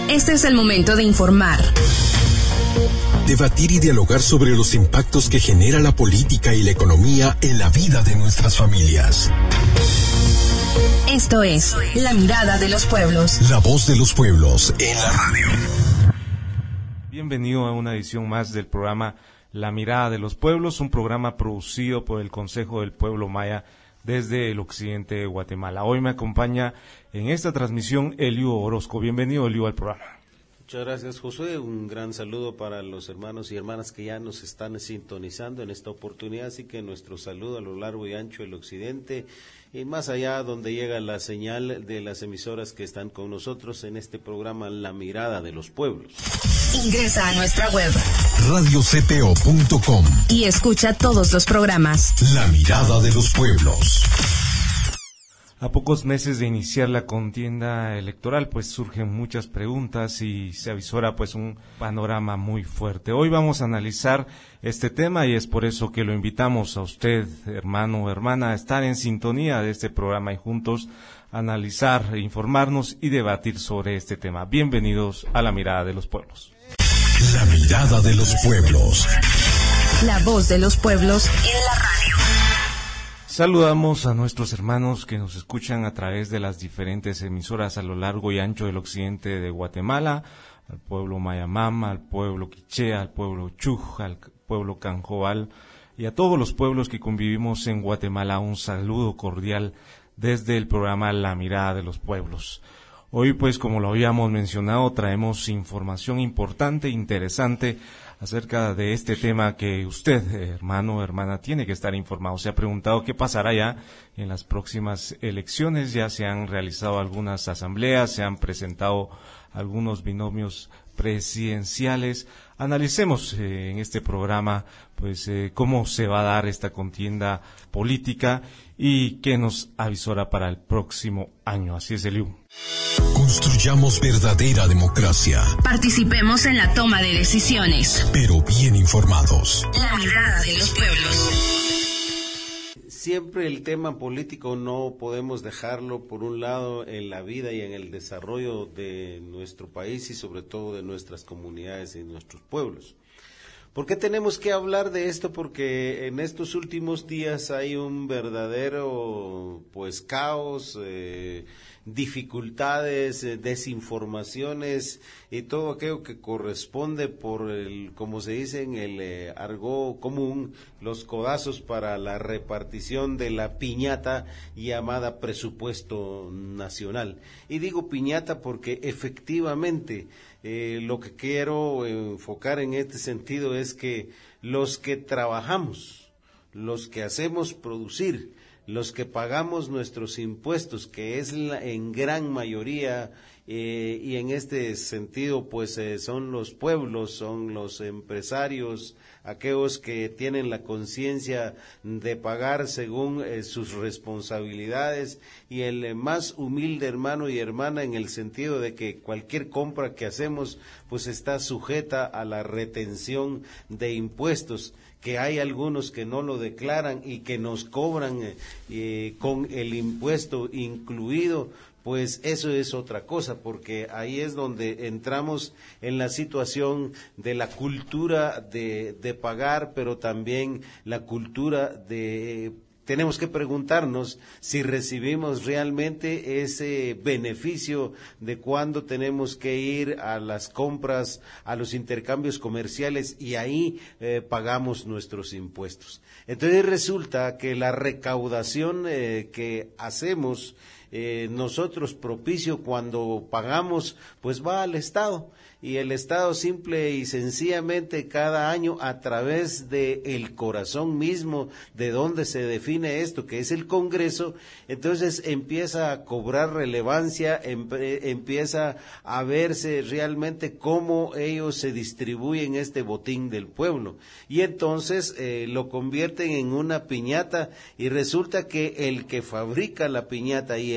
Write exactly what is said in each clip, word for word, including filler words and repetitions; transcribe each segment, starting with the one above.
Este es el momento de informar, debatir y dialogar sobre los impactos que genera la política y la economía en la vida de nuestras familias. Esto es La Mirada de los Pueblos. La voz de los pueblos en la radio. Bienvenido a una edición más del programa La Mirada de los Pueblos, un programa producido por el Consejo del Pueblo Maya desde el occidente de Guatemala. Hoy me acompaña en esta transmisión Elio Orozco. Bienvenido, Elio, al programa. Muchas gracias, Josué. Un gran saludo para los hermanos y hermanas que ya nos están sintonizando en esta oportunidad, así que nuestro saludo a lo largo y ancho del occidente y más allá donde llega la señal de las emisoras que están con nosotros en este programa La Mirada de los Pueblos. Ingresa a nuestra web radio c p o punto com y escucha todos los programas. La Mirada de los Pueblos. A pocos meses de iniciar la contienda electoral, pues surgen muchas preguntas y se avisora pues un panorama muy fuerte. Hoy vamos a analizar este tema y es por eso que lo invitamos a usted, hermano o hermana, a estar en sintonía de este programa y juntos analizar, informarnos y debatir sobre este tema. Bienvenidos a La Mirada de los Pueblos. La Mirada de los Pueblos. La voz de los pueblos en la radio. Saludamos a nuestros hermanos que nos escuchan a través de las diferentes emisoras a lo largo y ancho del occidente de Guatemala, al pueblo Mayamama, al pueblo Quichea, al pueblo Chuj, al pueblo Canjoal y a todos los pueblos que convivimos en Guatemala. Un saludo cordial desde el programa La Mirada de los Pueblos. Hoy, pues, como lo habíamos mencionado, traemos información importante, interesante, acerca de este tema que usted, hermano o hermana, tiene que estar informado. Se ha preguntado qué pasará ya en las próximas elecciones. Ya se han realizado algunas asambleas, se han presentado algunos binomios presidenciales. Analicemos eh, en este programa pues eh, cómo se va a dar esta contienda política y qué nos avisora para el próximo año. Así es, Eliu. Construyamos verdadera democracia. Participemos en la toma de decisiones, pero bien informados. La Mirada de los Pueblos. Siempre el tema político no podemos dejarlo por un lado en la vida y en el desarrollo de nuestro país y sobre todo de nuestras comunidades y nuestros pueblos. ¿Por qué tenemos que hablar de esto? Porque en estos últimos días hay un verdadero pues caos, eh, dificultades, eh, desinformaciones y todo aquello que corresponde por el, como se dice en el eh, argot común, los codazos para la repartición de la piñata llamada presupuesto nacional. Y digo piñata porque efectivamente eh, lo que quiero enfocar en este sentido es que los que trabajamos, los que hacemos producir, los que pagamos nuestros impuestos, que es la, en gran mayoría, eh, y en este sentido pues eh, son los pueblos, son los empresarios, aquellos que tienen la conciencia de pagar según eh, sus responsabilidades, y el eh, más humilde hermano y hermana en el sentido de que cualquier compra que hacemos pues está sujeta a la retención de impuestos, que hay algunos que no lo declaran y que nos cobran eh, eh, con el impuesto incluido. Pues eso es otra cosa, porque ahí es donde entramos en la situación de la cultura de, de pagar, pero también la cultura de... Tenemos que preguntarnos si recibimos realmente ese beneficio de cuando tenemos que ir a las compras, a los intercambios comerciales y ahí eh, pagamos nuestros impuestos. Entonces resulta que la recaudación eh, que hacemos eh, nosotros propicio cuando pagamos, pues va al Estado. Y el Estado simple y sencillamente cada año a través de el corazón mismo de donde se define esto, que es el Congreso, entonces empieza a cobrar relevancia, em, empieza a verse realmente cómo ellos se distribuyen este botín del pueblo. Y entonces eh, lo convierten en una piñata y resulta que el que fabrica la piñata y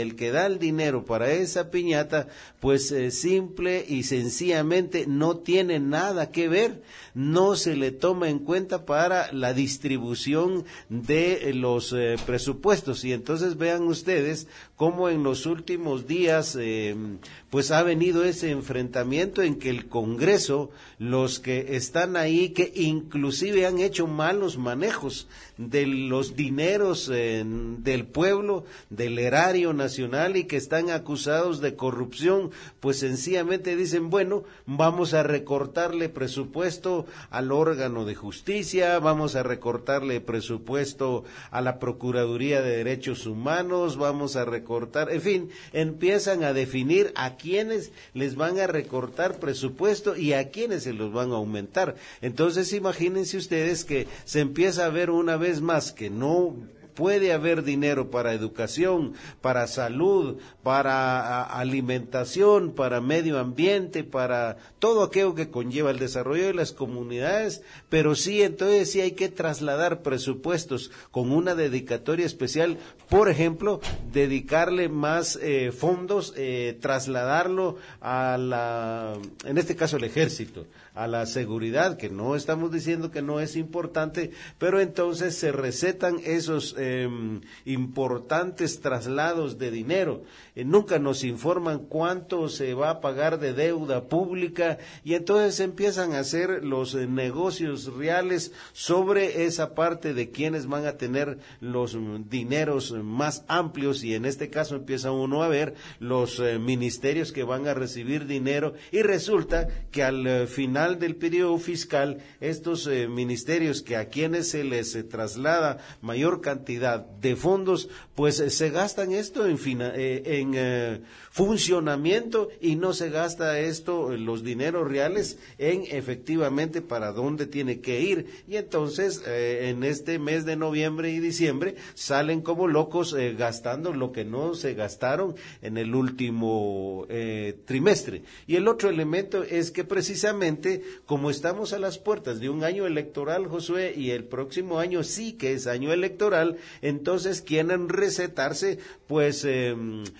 el que da el dinero para esa piñata, pues eh, simple y sencillamente no tiene nada que ver, no se le toma en cuenta para la distribución de eh, los eh, presupuestos. Y entonces vean ustedes cómo en los últimos días eh, pues ha venido ese enfrentamiento en que el Congreso, los que están ahí, que inclusive han hecho malos manejos de los dineros eh, del pueblo, del erario nacional, y que están acusados de corrupción, pues sencillamente dicen, bueno, vamos a recortarle presupuesto al órgano de justicia, vamos a recortarle presupuesto a la Procuraduría de Derechos Humanos, vamos a recortar, en fin, empiezan a definir a quiénes les van a recortar presupuesto y a quiénes se los van a aumentar. Entonces imagínense ustedes que se empieza a ver una vez más que no puede haber dinero para educación, para salud, para a, alimentación, para medio ambiente, para todo aquello que conlleva el desarrollo de las comunidades, pero sí, entonces sí hay que trasladar presupuestos con una dedicatoria especial, por ejemplo, dedicarle más eh, fondos, eh, trasladarlo a la, en este caso el ejército, a la seguridad, que no estamos diciendo que no es importante, pero entonces se recetan esos eh, importantes traslados de dinero. Eh, nunca nos informan cuánto se va a pagar de deuda pública, y entonces empiezan a hacer los eh, negocios reales sobre esa parte de quienes van a tener los mm, dineros más amplios, y en este caso empieza uno a ver los eh, ministerios que van a recibir dinero, y resulta que al eh, final del periodo fiscal, estos eh, ministerios que a quienes se les eh, traslada mayor cantidad de fondos, pues eh, se gastan esto en, fina, eh, en eh, funcionamiento, y no se gasta esto, eh, los dineros reales, en efectivamente para dónde tiene que ir. Y entonces eh, en este mes de noviembre y diciembre salen como locos eh, gastando lo que no se gastaron en el último eh, trimestre. Y el otro elemento es que precisamente como estamos a las puertas de un año electoral, Josué, y el próximo año sí que es año electoral, entonces quieren recetarse pues eh,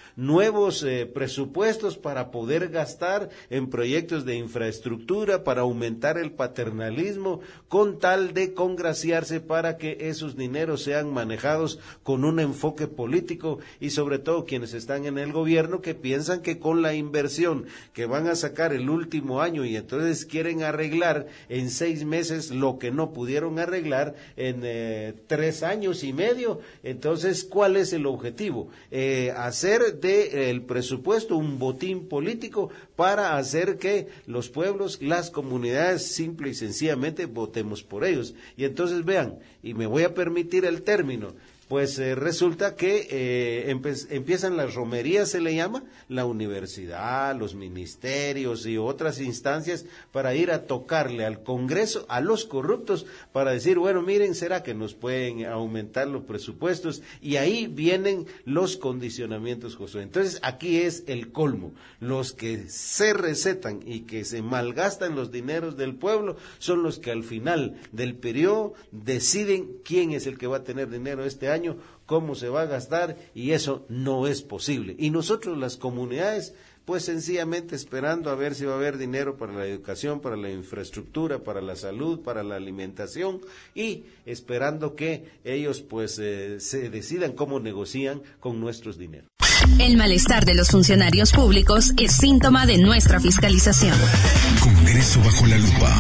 nuevos eh, presupuestos para poder gastar en proyectos de infraestructura, para aumentar el paternalismo, con tal de congraciarse para que esos dineros sean manejados con un enfoque político, y sobre todo quienes están en el gobierno, que piensan que con la inversión que van a sacar el último año, y entonces quieren arreglar en seis meses lo que no pudieron arreglar en eh, tres años y medio. Entonces, ¿cuál es el objetivo? Eh, hacer de el presupuesto un botín político para hacer que los pueblos, las comunidades, simple y sencillamente votemos por ellos. Y entonces vean, y me voy a permitir el término, pues eh, resulta que eh, empe- empiezan las romerías, se le llama, la universidad, los ministerios y otras instancias, para ir a tocarle al Congreso, a los corruptos, para decir, bueno, miren, ¿será que nos pueden aumentar los presupuestos? Y ahí vienen los condicionamientos, Josué. Entonces, aquí es el colmo. Los que se recetan y que se malgastan los dineros del pueblo son los que al final del periodo deciden quién es el que va a tener dinero este año, cómo se va a gastar, y eso no es posible. Y nosotros, las comunidades, pues sencillamente esperando a ver si va a haber dinero para la educación, para la infraestructura, para la salud, para la alimentación, y esperando que ellos pues eh, se decidan cómo negocian con nuestros dineros. El malestar de los funcionarios públicos es síntoma de nuestra fiscalización. Congreso bajo la lupa.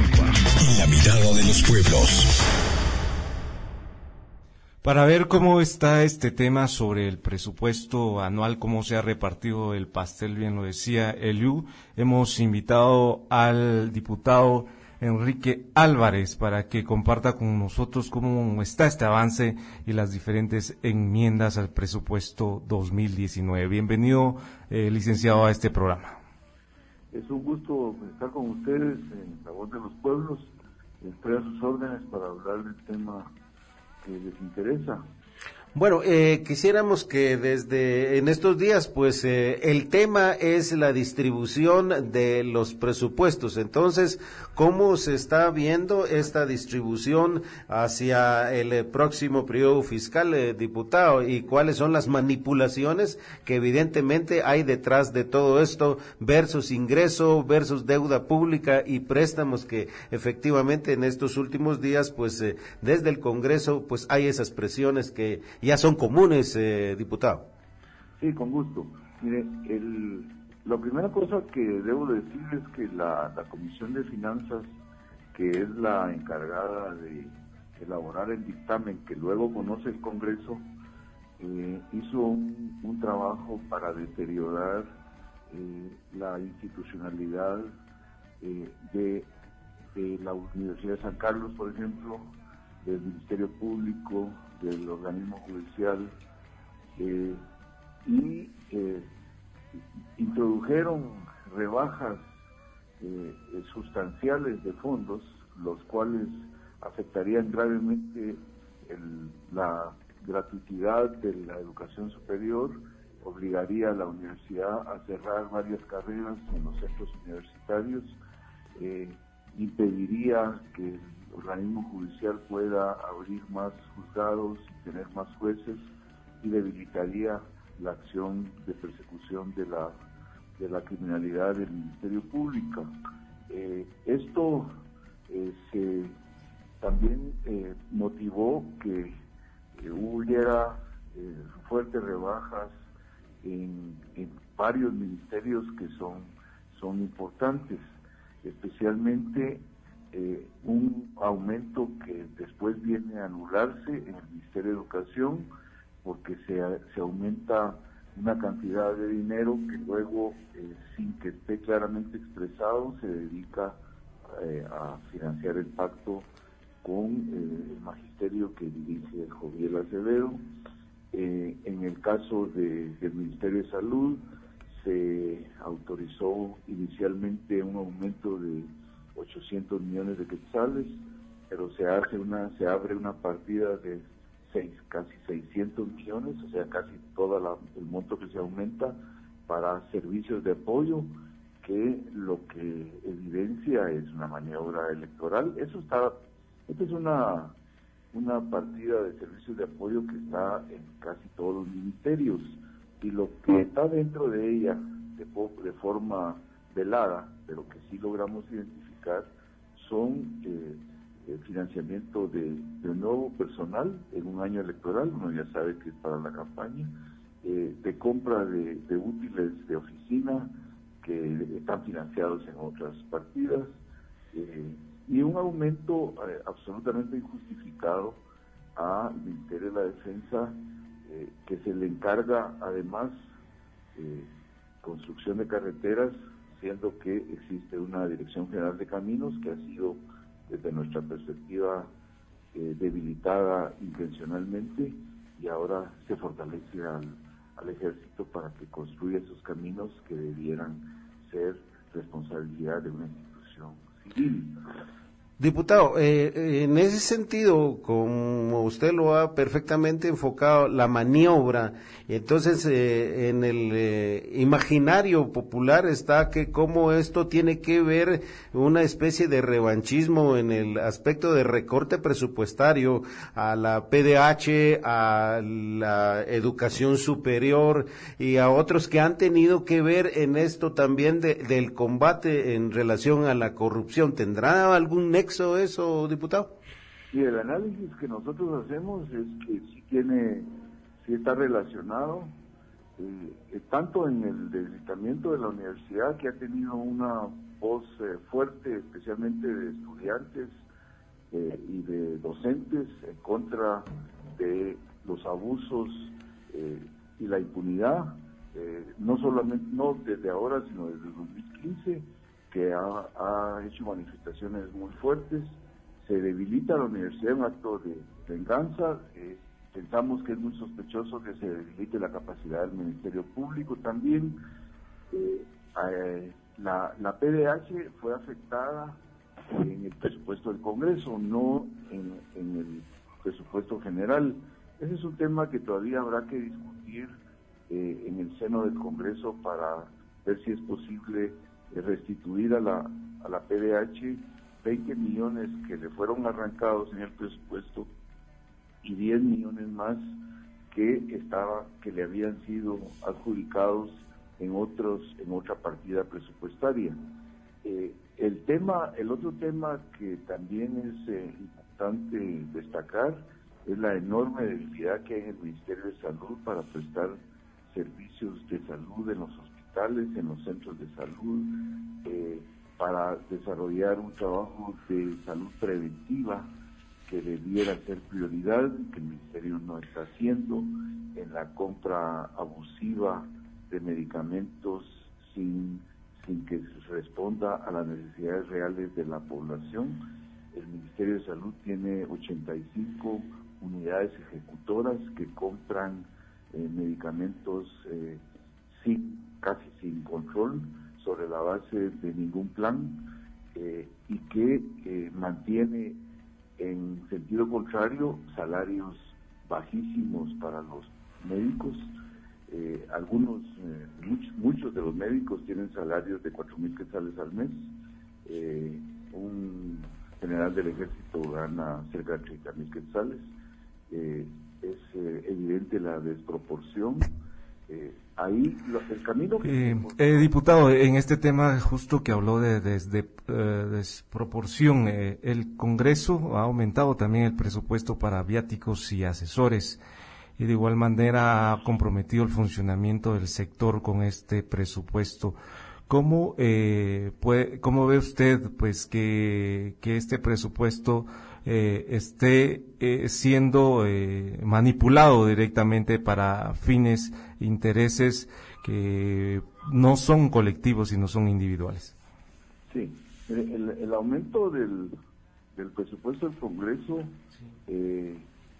La mirada de los pueblos. Para ver cómo está este tema sobre el presupuesto anual, cómo se ha repartido el pastel, bien lo decía Eliú, hemos invitado al diputado Enrique Álvarez para que comparta con nosotros cómo está este avance y las diferentes enmiendas al presupuesto dos mil diecinueve. Bienvenido, eh, licenciado, a este programa. Es un gusto estar con ustedes en La Voz de los Pueblos. Estoy a sus órdenes para hablar del tema que les interesa. Bueno, eh, quisiéramos que desde en estos días, pues eh, el tema es la distribución de los presupuestos. Entonces, ¿cómo se está viendo esta distribución hacia el eh, próximo periodo fiscal, eh, diputado? ¿Y cuáles son las manipulaciones que evidentemente hay detrás de todo esto versus ingreso, versus deuda pública y préstamos que efectivamente en estos últimos días, pues eh, desde el Congreso, pues hay esas presiones que ya son comunes, eh, diputado? Sí, con gusto. Mire, el, la primera cosa que debo decir es que la, la Comisión de Finanzas, que es la encargada de elaborar el dictamen que luego conoce el Congreso, eh, hizo un, un trabajo para deteriorar eh, la institucionalidad eh, de, de la Universidad de San Carlos, por ejemplo, del Ministerio Público, del organismo judicial, eh, y eh, introdujeron rebajas eh, sustanciales de fondos, los cuales afectarían gravemente el, la gratuidad de la educación superior, obligaría a la universidad a cerrar varias carreras en los centros universitarios, eh, impediría que el organismo judicial pueda abrir más juzgados y tener más jueces, y debilitaría la acción de persecución de la de la criminalidad del Ministerio Público. Eh, esto eh, se también eh, motivó que eh, hubiera eh, fuertes rebajas en, en varios ministerios que son son importantes, especialmente Eh, un aumento que después viene a anularse en el Ministerio de Educación, porque se, se aumenta una cantidad de dinero que luego, eh, sin que esté claramente expresado, se dedica eh, a financiar el pacto con eh, el magisterio que dirige Joviel Acevedo. Eh, en el caso de, del Ministerio de Salud, se autorizó inicialmente un aumento de ochocientos millones de quetzales, pero se hace una, se abre una partida de seis, casi seiscientos millones, o sea, casi todo el monto que se aumenta para servicios de apoyo, que lo que evidencia es una maniobra electoral. Eso está, esta es una, una partida de servicios de apoyo que está en casi todos los ministerios, y lo que está dentro de ella de, de forma velada, pero que sí logramos identificar, son eh, el financiamiento de, de nuevo personal en un año electoral, uno ya sabe que es para la campaña, eh, de compra de, de útiles de oficina que están financiados en otras partidas, eh, y un aumento eh, absolutamente injustificado al Ministerio de la Defensa, eh, que se le encarga además eh, construcción de carreteras, siendo que existe una Dirección General de Caminos que ha sido, desde nuestra perspectiva, eh, debilitada intencionalmente, y ahora se fortalece al, al Ejército para que construya esos caminos que debieran ser responsabilidad de una institución civil. Diputado, eh, en ese sentido, como usted lo ha perfectamente enfocado, la maniobra, entonces eh, en el eh, imaginario popular está que cómo esto tiene que ver una especie de revanchismo en el aspecto de recorte presupuestario a la P D H, a la educación superior y a otros que han tenido que ver en esto también de, del combate en relación a la corrupción. ¿Tendrá algún nexo eso, diputado? Y el análisis que nosotros hacemos es que sí tiene, sí está relacionado, eh, tanto en el debilitamiento de la universidad, que ha tenido una voz eh, fuerte, especialmente de estudiantes eh, y de docentes, en contra de los abusos eh, y la impunidad, eh, no solamente, no desde ahora, sino desde el dos mil quince, que ha, ha hecho manifestaciones muy fuertes. Se debilita la universidad en un acto de venganza. Eh, pensamos que es muy sospechoso que se debilite la capacidad del Ministerio Público también. Eh, eh, la, la P D H fue afectada en el presupuesto del Congreso, no en, en el presupuesto general. ese es un tema que todavía habrá que discutir eh, en el seno del Congreso para ver si es posible eh, restituir a la, a la P D H veinte millones que le fueron arrancados en el presupuesto y diez millones más que estaba que le habían sido adjudicados en otros en otra partida presupuestaria. Eh, el tema, el otro tema que también es eh, importante destacar es la enorme debilidad que hay en el Ministerio de Salud para prestar servicios de salud en los hospitales, en los centros de salud, eh, para desarrollar un trabajo de salud preventiva que debiera ser prioridad, que el Ministerio no está haciendo, en la compra abusiva de medicamentos sin, sin que se responda a las necesidades reales de la población. El Ministerio de Salud tiene ochenta y cinco unidades ejecutoras que compran eh, medicamentos eh, sin, casi sin control, sobre la base de ningún plan, eh, y que eh, mantiene en sentido contrario salarios bajísimos para los médicos. Eh, algunos, eh, muchos, muchos de los médicos tienen salarios de cuatro mil quetzales al mes. Eh, un general del ejército gana cerca de treinta mil quetzales. Eh, es eh, evidente la desproporción. Eh, ahí lo, el camino que eh, eh, diputado, en este tema justo que habló de, de, de uh, desproporción, eh, el Congreso ha aumentado también el presupuesto para viáticos y asesores, y de igual manera ha comprometido el funcionamiento del sector con este presupuesto. ¿Cómo eh, puede, cómo ve usted pues que, que este presupuesto eh, esté eh, siendo eh, manipulado directamente para fines, intereses que no son colectivos sino son individuales? Sí, el, el aumento del, del presupuesto del Congreso eh,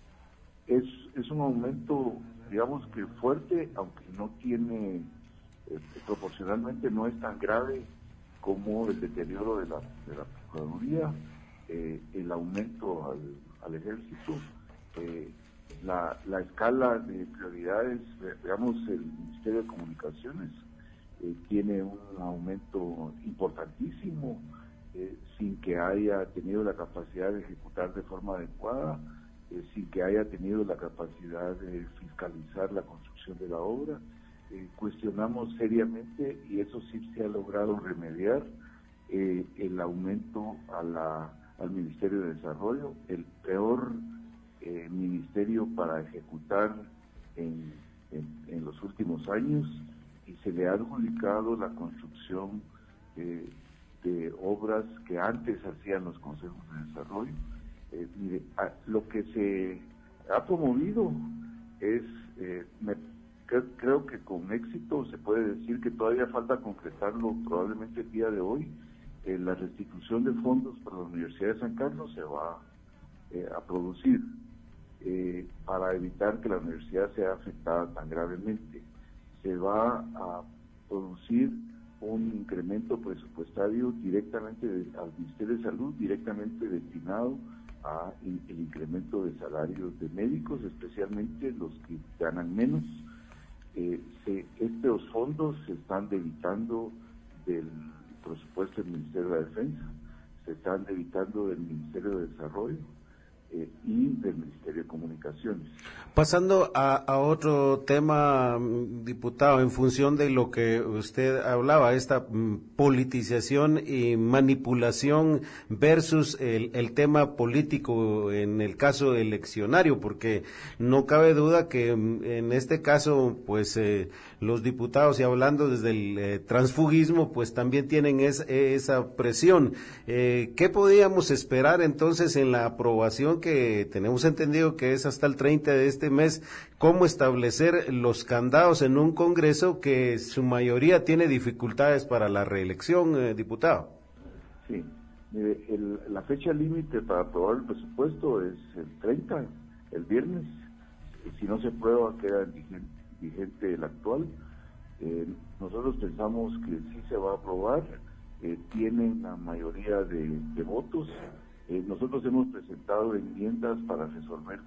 es, es un aumento, digamos que fuerte, aunque no tiene... Eh, proporcionalmente no es tan grave como el deterioro de la, de la Procuraduría, eh, el aumento al, al ejército, eh, la, la escala de prioridades, digamos, el Ministerio de Comunicaciones eh, tiene un aumento importantísimo, eh, sin que haya tenido la capacidad de ejecutar de forma adecuada, eh, sin que haya tenido la capacidad de fiscalizar la construcción de la obra. Eh, cuestionamos seriamente, y eso sí se ha logrado remediar, eh, el aumento a la, al Ministerio de Desarrollo, el peor eh, ministerio para ejecutar en, en, en los últimos años, y se le ha adjudicado la construcción eh, de obras que antes hacían los consejos de desarrollo. Eh, mire, a, lo que se ha promovido es... Eh, me, Creo que con éxito se puede decir que todavía falta concretarlo probablemente el día de hoy. Eh, la restitución de fondos para la Universidad de San Carlos se va eh, a producir eh, para evitar que la universidad sea afectada tan gravemente. Se va a producir un incremento presupuestario directamente de, al Ministerio de Salud, directamente destinado a in, el incremento de salarios de médicos, especialmente los que ganan menos. Eh, se, estos fondos se están debitando del presupuesto del Ministerio de la Defensa, se están debitando del Ministerio de Desarrollo eh, y del Ministerio de Comunicaciones. Pasando a, a otro tema, diputado, en función de lo que usted hablaba, esta mm, politización y manipulación versus el, el tema político en el caso eleccionario, porque no cabe duda que mm, en este caso, pues eh, los diputados, y hablando desde el eh, transfugismo, pues también tienen es, esa presión. Eh, ¿Qué podíamos esperar entonces en la aprobación que tenemos entendido que es hasta el treinta de este mes? ¿Cómo establecer los candados en un Congreso que su mayoría tiene dificultades para la reelección, eh, diputado? Sí, mire, el, la fecha límite para aprobar el presupuesto es el treinta, el viernes. Si no se aprueba, queda vigente, vigente el actual. Eh, nosotros pensamos que sí se va a aprobar, eh, tienen la mayoría de, de votos. Eh, nosotros hemos presentado enmiendas para resolver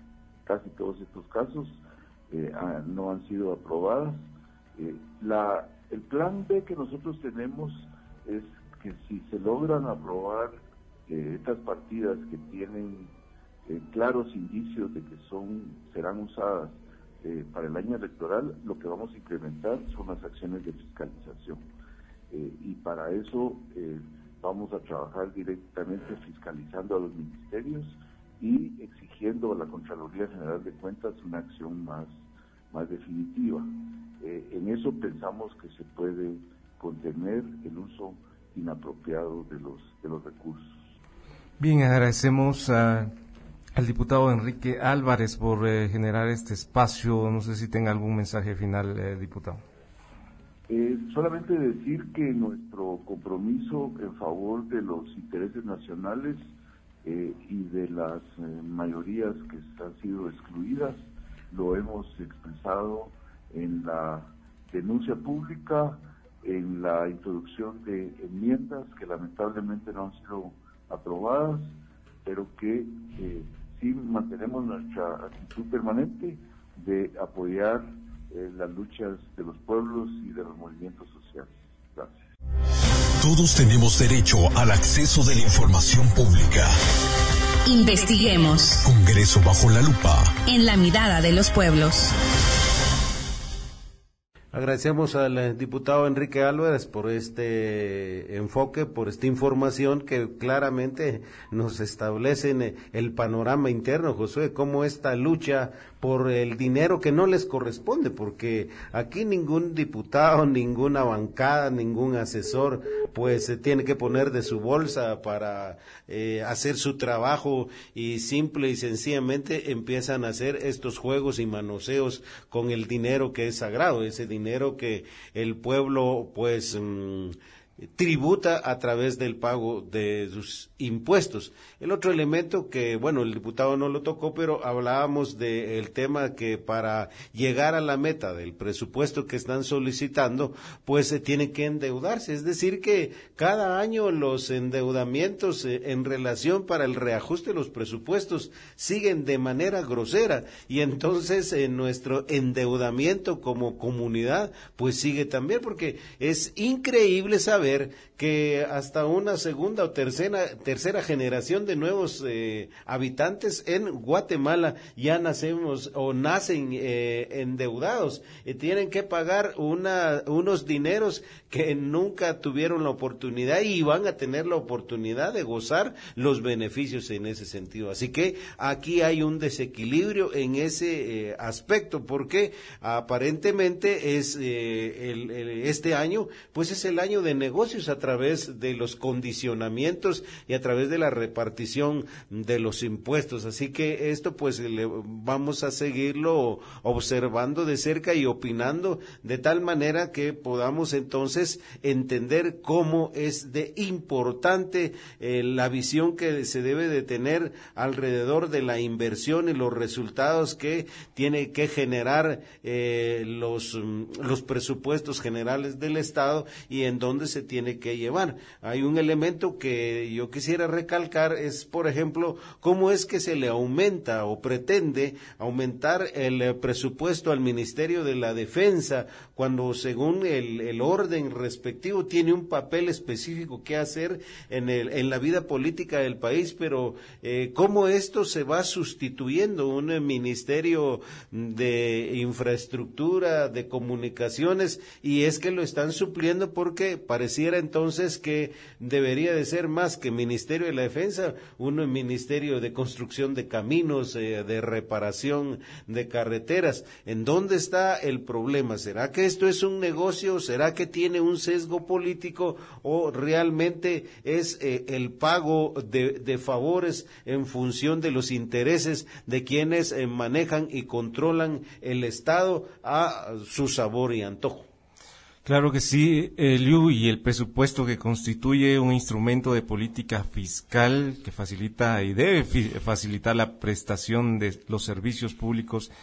casi todos estos casos eh, ah, no han sido aprobadas. Eh, la, el plan B que nosotros tenemos es que si se logran aprobar eh, estas partidas que tienen eh, claros indicios de que son serán usadas eh, para el año electoral, lo que vamos a implementar son las acciones de fiscalización. Eh, y para eso eh, vamos a trabajar directamente fiscalizando a los ministerios y exigiendo a la Contraloría General de Cuentas una acción más, más definitiva. Eh, en eso pensamos que se puede contener el uso inapropiado de los, de los recursos. Bien, agradecemos a, al diputado Enrique Álvarez por eh, generar este espacio. No sé si tenga algún mensaje final, eh, diputado. Eh, solamente decir que nuestro compromiso en favor de los intereses nacionales eh, y de las eh, mayorías que han sido excluidas lo hemos expresado en la denuncia pública, en la introducción de enmiendas que lamentablemente no han sido aprobadas, pero que eh, sí mantenemos nuestra actitud permanente de apoyar eh, las luchas de los pueblos y de los movimientos sociales. Gracias. Todos tenemos derecho al acceso de la información pública. Investiguemos. Congreso bajo la lupa. En la mirada de los pueblos. Agradecemos al diputado Enrique Álvarez por este enfoque, por esta información que claramente nos establece el panorama interno, Josué, cómo esta lucha por el dinero que no les corresponde, porque aquí ningún diputado, ninguna bancada, ningún asesor, pues se tiene que poner de su bolsa para eh, hacer su trabajo y simple y sencillamente empiezan a hacer estos juegos y manoseos con el dinero que es sagrado, ese dinero que el pueblo pues mmm, tributa a través del pago de sus impuestos. El otro elemento que, bueno, el diputado no lo tocó, pero hablábamos del tema que para llegar a la meta del presupuesto que están solicitando, pues se tiene que endeudarse, es decir que cada año los endeudamientos eh, en relación para el reajuste de los presupuestos siguen de manera grosera y entonces eh, nuestro endeudamiento como comunidad pues sigue también, porque es increíble saber que hasta una segunda o tercera tercera generación de nuevos eh, habitantes en Guatemala ya nacemos o nacen eh, endeudados y tienen que pagar una unos dineros que nunca tuvieron la oportunidad y van a tener la oportunidad de gozar los beneficios en ese sentido. Así que aquí hay un desequilibrio en ese eh, aspecto, porque aparentemente es eh, el, el, este año pues es el año de negocios a través de los condicionamientos y a través de la repartición de los impuestos. Así que esto pues le, vamos a seguirlo observando de cerca y opinando de tal manera que podamos entonces entender cómo es de importante eh, la visión que se debe de tener alrededor de la inversión y los resultados que tiene que generar eh, los, los presupuestos generales del Estado y en dónde se tiene que llevar. Hay un elemento que yo quisiera recalcar, es por ejemplo cómo es que se le aumenta o pretende aumentar el presupuesto al Ministerio de la Defensa cuando según el, el orden respectivo tiene un papel específico que hacer en, el, en la vida política del país, pero eh, cómo esto se va sustituyendo un ministerio de infraestructura, de comunicaciones, y es que lo están supliendo porque pareciera entonces que debería de ser más que Ministerio de la Defensa, un ministerio de construcción de caminos, eh, de reparación de carreteras. ¿En dónde está el problema? ¿Será que esto es un negocio? ¿Será que tiene un sesgo político o realmente es eh, el pago de, de favores en función de los intereses de quienes eh, manejan y controlan el Estado a su sabor y antojo? Claro que sí, Eliu, y el presupuesto que constituye un instrumento de política fiscal que facilita y debe facilitar la prestación de los servicios públicos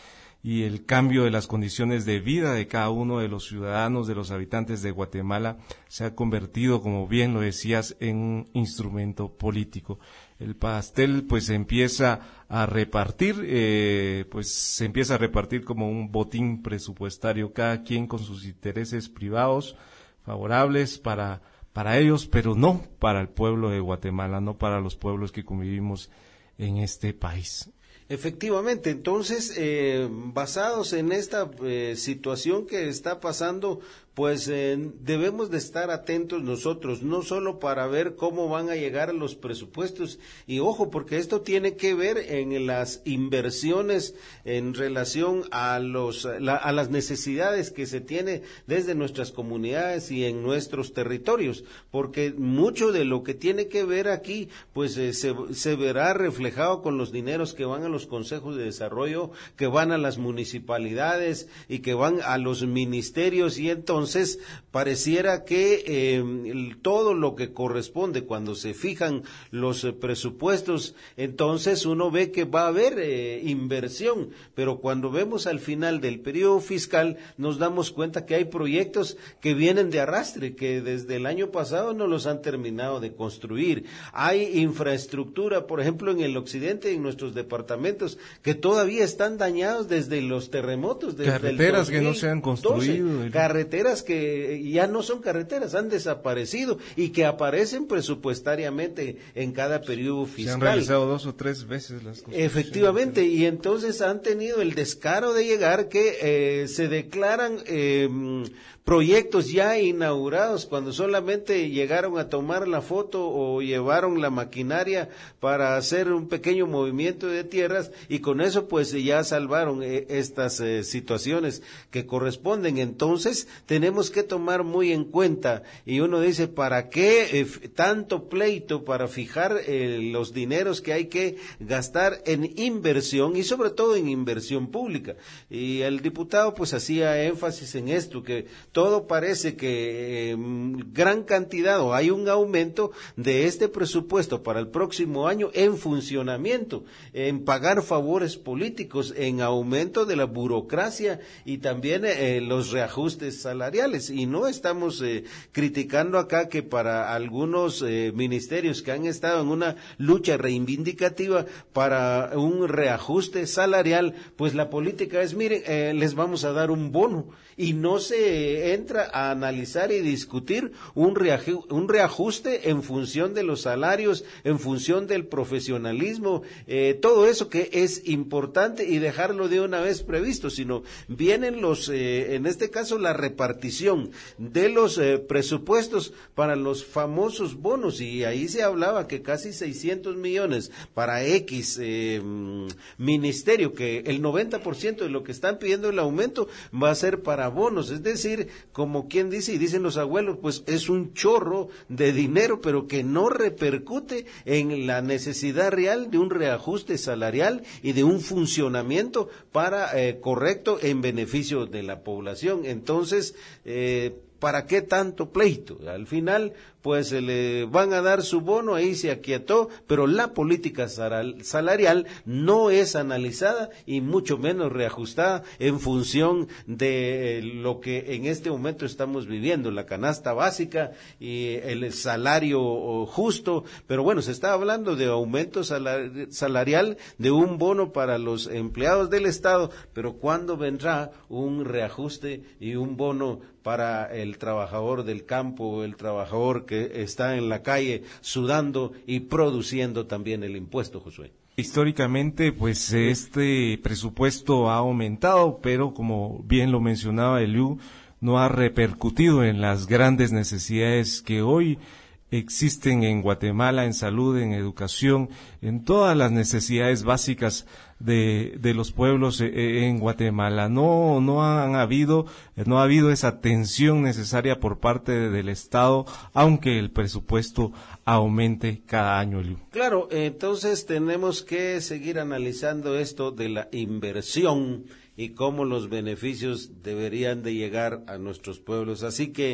y el cambio de las condiciones de vida de cada uno de los ciudadanos, de los habitantes de Guatemala, se ha convertido, como bien lo decías, en un instrumento político. El pastel pues se empieza a repartir, eh, pues se empieza a repartir como un botín presupuestario, cada quien con sus intereses privados favorables para, para ellos, pero no para el pueblo de Guatemala, no para los pueblos que convivimos en este país. Efectivamente, entonces, eh, basados en esta eh, situación que está pasando, pues eh, debemos de estar atentos nosotros, no solo para ver cómo van a llegar los presupuestos, y ojo, porque esto tiene que ver en las inversiones en relación a los la, a las necesidades que se tiene desde nuestras comunidades y en nuestros territorios, porque mucho de lo que tiene que ver aquí, pues eh, se, se verá reflejado con los dineros que van a los consejos de desarrollo, que van a las municipalidades y que van a los ministerios, y entonces Entonces, pareciera que eh, el, todo lo que corresponde cuando se fijan los eh, presupuestos, entonces uno ve que va a haber eh, inversión, pero cuando vemos al final del periodo fiscal nos damos cuenta que hay proyectos que vienen de arrastre, que desde el año pasado no los han terminado de construir. Hay infraestructura, por ejemplo, en el occidente, en nuestros departamentos, que todavía están dañados desde los terremotos. Desde carreteras que no se han construido. Carreteras que ya no son carreteras, han desaparecido y que aparecen presupuestariamente en cada periodo fiscal. Se han realizado dos o tres veces las cosas. Efectivamente, y entonces han tenido el descaro de llegar que eh, se declaran eh, proyectos ya inaugurados cuando solamente llegaron a tomar la foto o llevaron la maquinaria para hacer un pequeño movimiento de tierras, y con eso pues ya salvaron eh, estas eh, situaciones que corresponden. Entonces tenemos que tomar muy en cuenta, y uno dice, ¿para qué eh, tanto pleito para fijar eh, los dineros que hay que gastar en inversión, y sobre todo en inversión pública? Y el diputado pues hacía énfasis en esto, que todo parece que eh, gran cantidad o hay un aumento de este presupuesto para el próximo año en funcionamiento, en pagar favores políticos, en aumento de la burocracia y también eh, los reajustes salariales. Y no estamos eh, criticando acá que para algunos eh, ministerios que han estado en una lucha reivindicativa para un reajuste salarial, pues la política es, miren, eh, les vamos a dar un bono, y no se entra a analizar y discutir un, reaju- un reajuste en función de los salarios, en función del profesionalismo, eh, todo eso que es importante, y dejarlo de una vez previsto, sino vienen los, eh, en este caso la repartición de los eh, presupuestos para los famosos bonos, y ahí se hablaba que casi seiscientos millones para X eh, ministerio, que el noventa por ciento de lo que están pidiendo el aumento va a ser para bonos, es decir, como quien dice, y dicen los abuelos, pues es un chorro de dinero, pero que no repercute en la necesidad real de un reajuste salarial y de un funcionamiento para eh, correcto en beneficio de la población. Entonces, eh, ¿para qué tanto pleito? Al final, pues se le van a dar su bono, ahí se aquietó, pero la política salarial no es analizada y mucho menos reajustada en función de lo que en este momento estamos viviendo, la canasta básica y el salario justo. Pero bueno, se está hablando de aumento salarial, de un bono para los empleados del Estado, pero ¿cuándo vendrá un reajuste y un bono para el trabajador del campo, el trabajador que está en la calle sudando y produciendo también el impuesto, Josué? Históricamente, pues este presupuesto ha aumentado, pero como bien lo mencionaba Eliú, no ha repercutido en las grandes necesidades que hoy existen en Guatemala, en salud, en educación, en todas las necesidades básicas de, de los pueblos en Guatemala. No, no han habido, no ha habido esa atención necesaria por parte del Estado, aunque el presupuesto aumente cada año. Claro, entonces tenemos que seguir analizando esto de la inversión y cómo los beneficios deberían de llegar a nuestros pueblos. Así que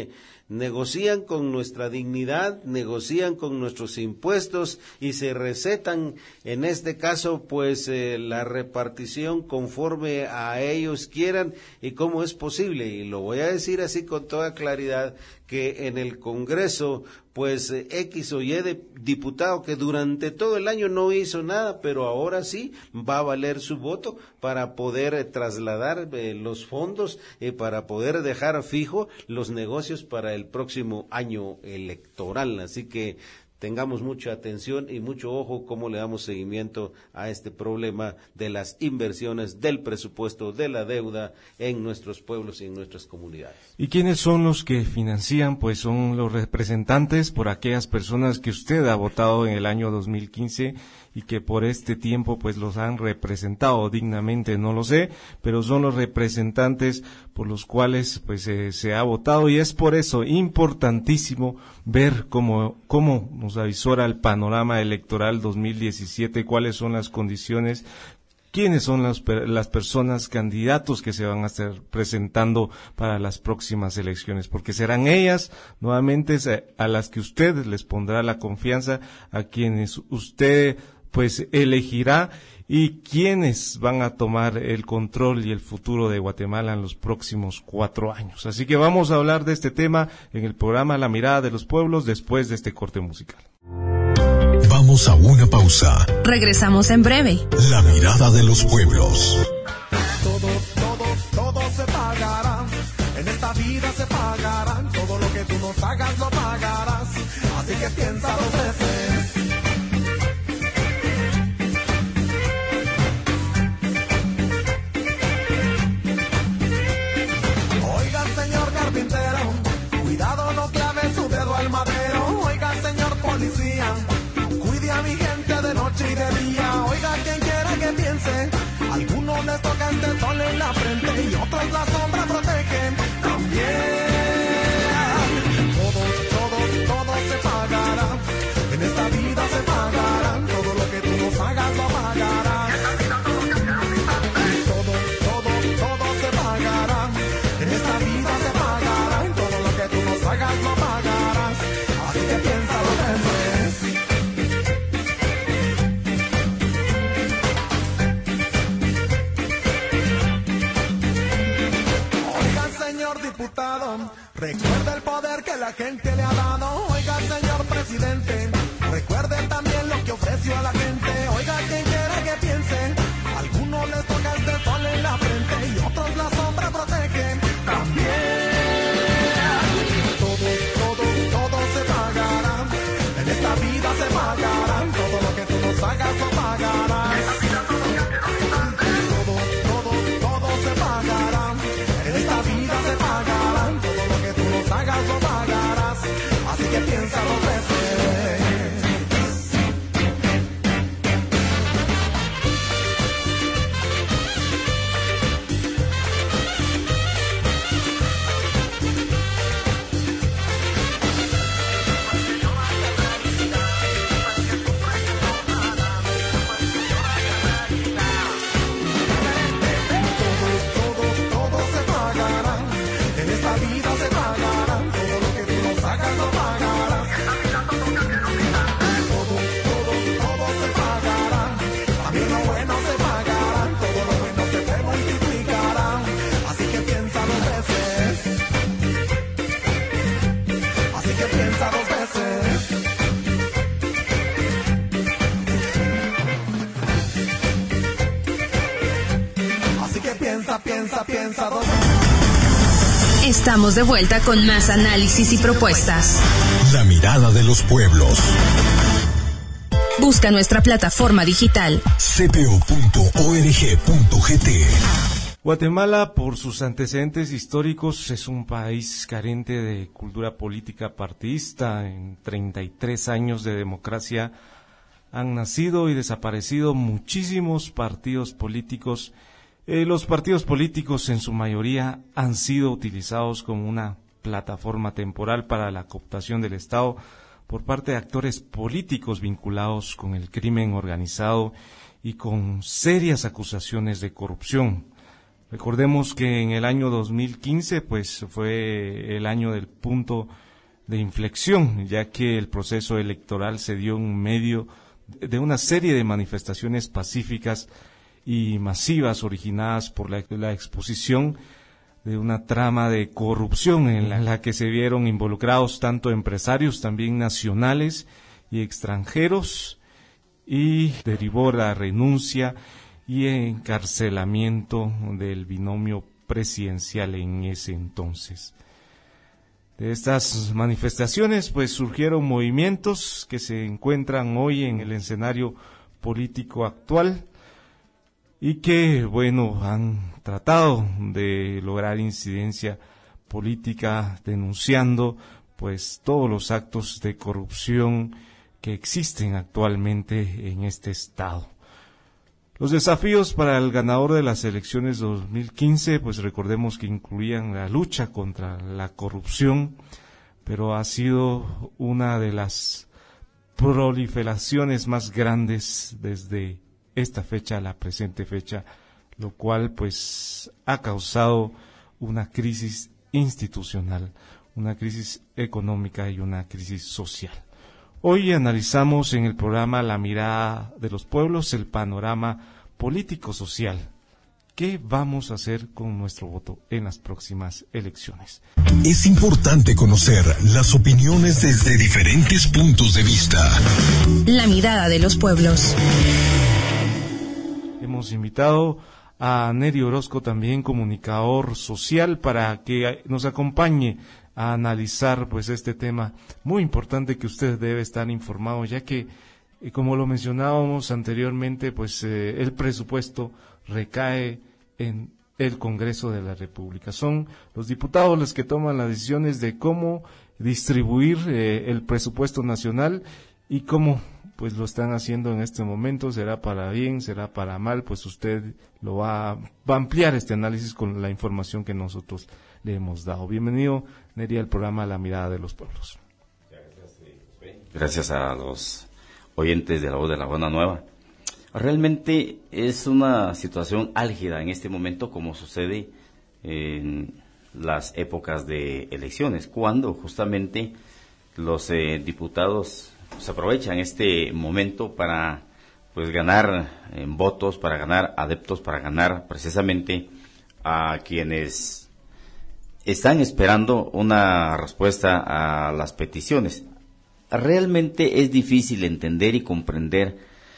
negocian con nuestra dignidad, negocian con nuestros impuestos y se recetan, en este caso, pues eh, la repartición conforme a ellos quieran. ¿Y cómo es posible? Y lo voy a decir así con toda claridad, que en el Congreso, pues eh, X o Y de diputado que durante todo el año no hizo nada, pero ahora sí va a valer su voto para poder eh, trasladar eh, los fondos, eh, para poder dejar fijo los negocios para el próximo año electoral. Así que tengamos mucha atención y mucho ojo cómo le damos seguimiento a este problema de las inversiones, del presupuesto, de la deuda en nuestros pueblos y en nuestras comunidades. ¿Y quiénes son los que financian? Pues son los representantes por aquellas personas que usted ha votado en el año dos mil quince y que por este tiempo pues los han representado dignamente, no lo sé, pero son los representantes por los cuales pues eh, se ha votado, y es por eso importantísimo ver cómo, cómo nos avisora el panorama electoral dos mil diecisiete, cuáles son las condiciones, quiénes son las, las personas, candidatos que se van a estar presentando para las próximas elecciones, porque serán ellas nuevamente a las que usted les pondrá la confianza, a quienes usted pues elegirá, y quienes van a tomar el control y el futuro de Guatemala en los próximos cuatro años. Así que vamos a hablar de este tema en el programa La Mirada de los Pueblos después de este corte musical. Vamos a una pausa. Regresamos en breve. La Mirada de los Pueblos. Todo, todo, todo se pagará. En esta vida se pagará. Todo lo que tú nos hagas lo pagarás. Así que piensa dos veces. Oiga, señor carpintero, cuidado no clave su dedo al madero. Oiga, señor policía, cuide a mi gente de noche y de día. Oiga, quien quiera que piense, algunos les toca este sol en la frente y otros la sombra protegen también. Todo, todo, todo se pagará. En esta vida se pagará. Todo lo que tú nos hagas lo pagarás. Todo, todo, todo se pagará. En esta vida se pagará. Todo lo que tú nos hagas lo pagarás. Así que piensa dos veces. Diputado, recuerde el poder que la gente le ha dado. Oiga, señor presidente, recuerde también lo que ofreció a la gente. Oiga, quien quiera que piense, algunos les toca este sol en la frente y otros la sombra protegen también. Todo, todo, todo se pagará. En esta vida se pagará. Todo lo que tú nos hagas lo pagarás. Todo, todo, todo se pagará. En esta vida se pagará, todo lo que tú nos hagas lo pagarás, así que piensa dos veces. Piensa, piensa dos veces. Estamos de vuelta con más análisis y propuestas. La Mirada de los Pueblos. Busca nuestra plataforma digital c p o punto org punto g t. Guatemala, por sus antecedentes históricos, es un país carente de cultura política partidista. En treinta y tres años de democracia han nacido y desaparecido muchísimos partidos políticos. Eh, los partidos políticos en su mayoría han sido utilizados como una plataforma temporal para la cooptación del Estado por parte de actores políticos vinculados con el crimen organizado y con serias acusaciones de corrupción. Recordemos que en el año dos mil quince pues fue el año del punto de inflexión, ya que el proceso electoral se dio en medio de una serie de manifestaciones pacíficas y masivas originadas por la, la exposición de una trama de corrupción en la, en la que se vieron involucrados tanto empresarios también nacionales y extranjeros, y derivó la renuncia y encarcelamiento del binomio presidencial en ese entonces. De estas manifestaciones pues surgieron movimientos que se encuentran hoy en el escenario político actual y que, bueno, han tratado de lograr incidencia política denunciando pues todos los actos de corrupción que existen actualmente en este estado. Los desafíos para el ganador de las elecciones dos mil quince, pues recordemos que incluían la lucha contra la corrupción, pero ha sido una de las proliferaciones más grandes desde esta fecha a la presente fecha, lo cual pues ha causado una crisis institucional, una crisis económica y una crisis social. Hoy analizamos en el programa La Mirada de los Pueblos el panorama político-social. ¿Qué vamos a hacer con nuestro voto en las próximas elecciones? Es importante conocer las opiniones desde diferentes puntos de vista. La Mirada de los Pueblos. Hemos invitado a Neri Orozco, también comunicador social, para que nos acompañe a analizar pues este tema muy importante que usted debe estar informado, ya que eh, como lo mencionábamos anteriormente, pues eh, el presupuesto recae en el Congreso de la República. Son los diputados los que toman las decisiones de cómo distribuir eh, el presupuesto nacional y cómo pues lo están haciendo en este momento. Será para bien, será para mal, pues usted lo va, va a ampliar este análisis con la información que nosotros le hemos dado. Bienvenido, Neri, al programa La Mirada de los Pueblos. Gracias a los oyentes de La Voz de la Buena Nueva. Realmente es una situación álgida en este momento, como sucede en las épocas de elecciones, cuando justamente los eh, diputados se aprovechan este momento para pues ganar eh, votos, para ganar adeptos, para ganar precisamente a quienes están esperando una respuesta a las peticiones. Realmente es difícil entender y comprender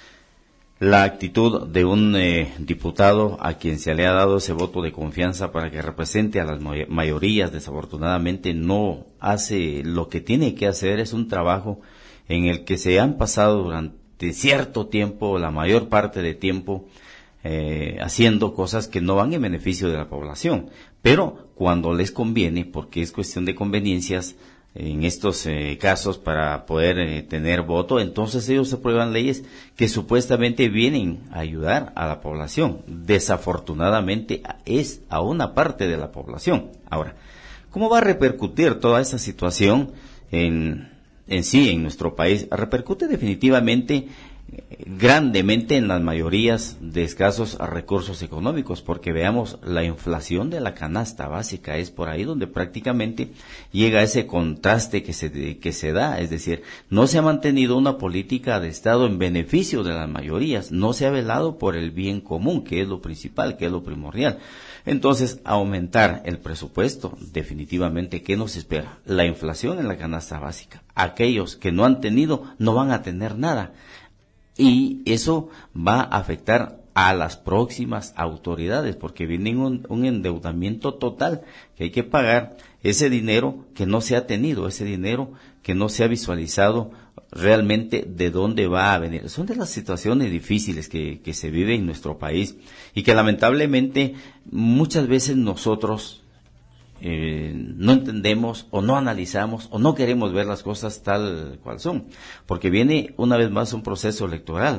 la actitud de un eh, diputado a quien se le ha dado ese voto de confianza para que represente a las mayorías. Desafortunadamente no hace lo que tiene que hacer. Es un trabajo en el que se han pasado durante cierto tiempo, la mayor parte de tiempo, eh, haciendo cosas que no van en beneficio de la población. Pero cuando les conviene, porque es cuestión de conveniencias, en estos eh, casos para poder eh, tener voto, entonces ellos aprueban leyes que supuestamente vienen a ayudar a la población. Desafortunadamente es a una parte de la población. Ahora, ¿cómo va a repercutir toda esta situación en, en sí en nuestro país? Repercute definitivamente grandemente en las mayorías de escasos recursos económicos, porque veamos, la inflación de la canasta básica es por ahí donde prácticamente llega ese contraste que se, que se da, es decir, no se ha mantenido una política de Estado en beneficio de las mayorías, no se ha velado por el bien común, que es lo principal, que es lo primordial. Entonces, aumentar el presupuesto, definitivamente, ¿qué nos espera? La inflación en la canasta básica. Aquellos que no han tenido, no van a tener nada. Y eso va a afectar a las próximas autoridades, porque viene un, un endeudamiento total, que hay que pagar ese dinero que no se ha tenido, ese dinero que no se ha visualizado realmente de dónde va a venir. Son de las situaciones difíciles que, que se vive en nuestro país y que lamentablemente muchas veces nosotros Eh, no entendemos o no analizamos o no queremos ver las cosas tal cual son, porque viene una vez más un proceso electoral.